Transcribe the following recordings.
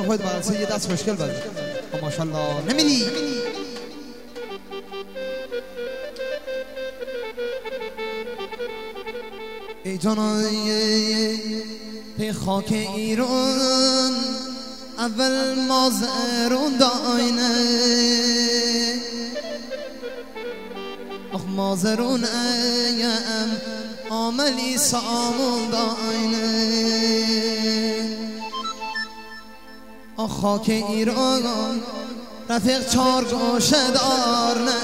طور خودت برای یه دست خوشگل بزن. ماشاءالله نمیدی ای جانای پی خاک ایران اول مازرون داینه آخ مازرون ایم عاملی سامون داینه آخ خاک ایران رفیق چار گوشه دار نه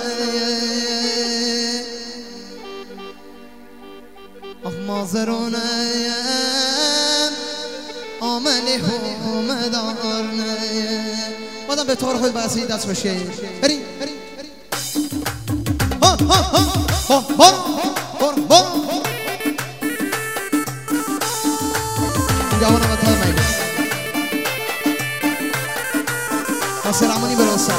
آخ مازرون ایم عاملی هم دار نه بادم به طور خود بسی دست خوشه بریم جوانم تا مجلس ناصر امانی برسه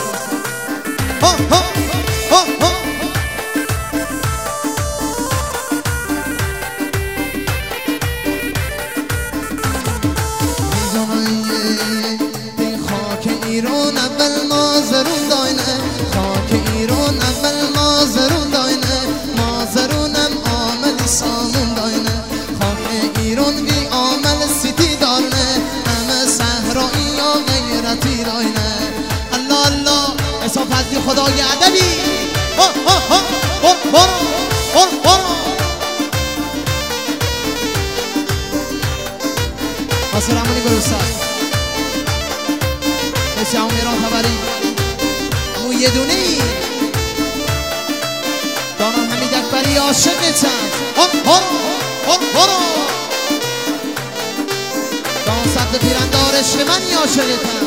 خاک ایران اول مازرون داینه خاک ایران اول مازرون داینه مازرونم عامل سامون داینه خاک ایران بی عامل سیتی دارنه همه صحرایی یا غیرتی داینه الله الله حساب فضلی خدای ادبی ناصر امانی برسه بسیار میران خبری مو یه دونی دانم حمید اکبری عاشقتم دان صد پیرندار عشق منی عاشقتم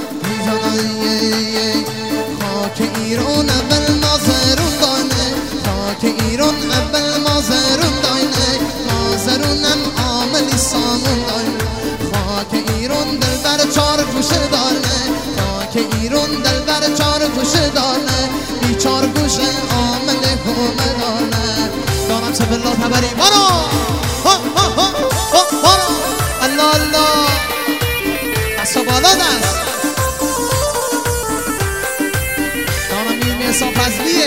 میزانه خاک ایران اول مازرون داینه خاک ایران اول مازرون داینه مازرونم عاملی سامون داینه خاک ایران دلبر چار گوشه دارنه خاک ایران دلبر چار گوشه دارنه بی چار گوشه عامل همه دارنه دانم چه بالله تبری برو الله الله دست و بالا دست دانم این میسا فضلیه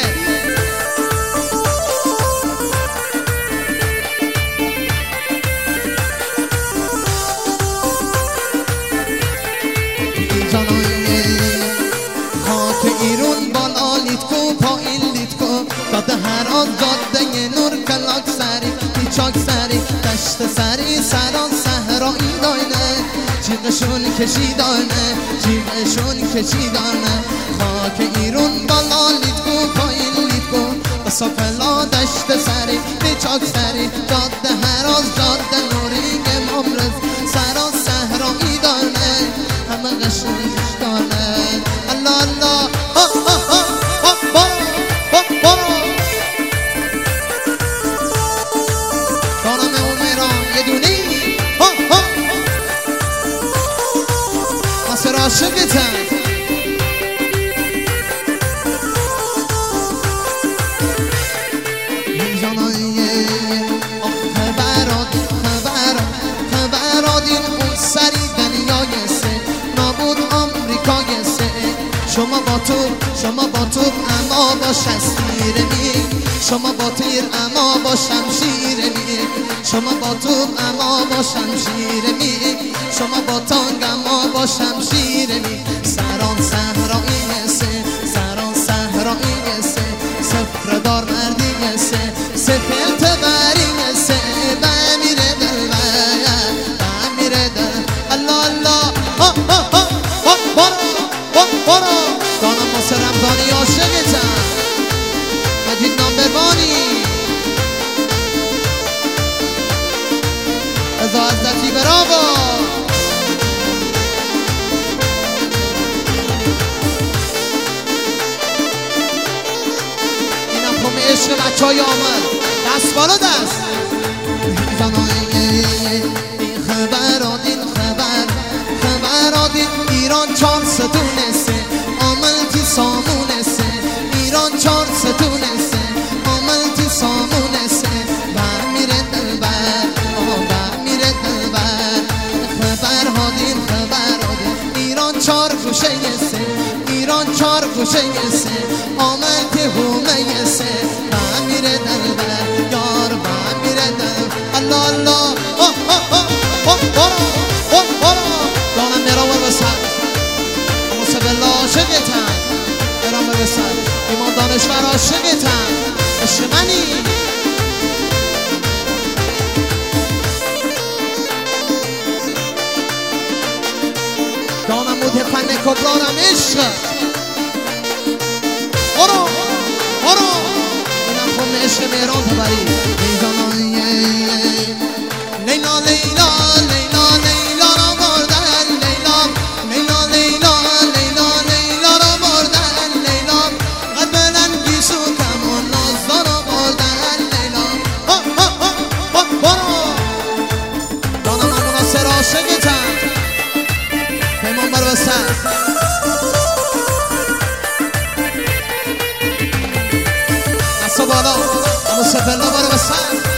ایرون بالا لیتکو پایین لیتکو داده هر آن جاده نور کلاک سری پیچاک سری دشت سری سران صحرایی داینه جیغشون کشیدانه جیغشون کشیدانه خاک ایرون بالا لیتکو پایین لیتکو بسا پلا دشت سری پیچاک سری جاده هر آن جاده نوری که ممرز سران صحرایی دانه همه قشنگش دانه الله الله دانم اون میران یه دونی ناصر عاشقتم خبرادین اون سری دنیای سه نابود آمریکای سه شما با تو اما با شستیر می شما با تیر اما با شمشیر می شما با تو اما با شمشیر می شما با تانگ اما با شمشیر می سران صحرایی سه سران صحرایی سه سفر دار مردی سه سفلت بری سه بمیر دل بمیر دل الله الله برو دانم ناصر رمضانی عاشقتم مجید نامبروانی رضا عزتی براوا اینم خمی عشق بچه های آمد دست بالا دست این خبرادین خبرادین ایران چار ستونه سه عامل تی سامونه سه ایران چار ستونه سه عامل تی سامونه سه برمیره دلبر برمیره دلبر خبرادین چار گوشه سه ایران چار گوشه سه آمد که هومه سه من میره دلبر یار من میره دلبر الله الله دانم میراور بسر موسیقی الله عاشقتن برام بسر ایمان دانشور عاشقتن عشق منی دانم بود فن کبرانم عشق برو اینم خون عشق مهران تبری لیلا لیلا لیلا لیلا را بردن لیلا لیلا لیلا لیلا لیلا را بردن لیلا قد بلنگی سو کمون نازدار را بردن لیلا برو دانم هم مناصر عاشقتن پیمان بر بسر دستا بالا همون سفلا بر بسر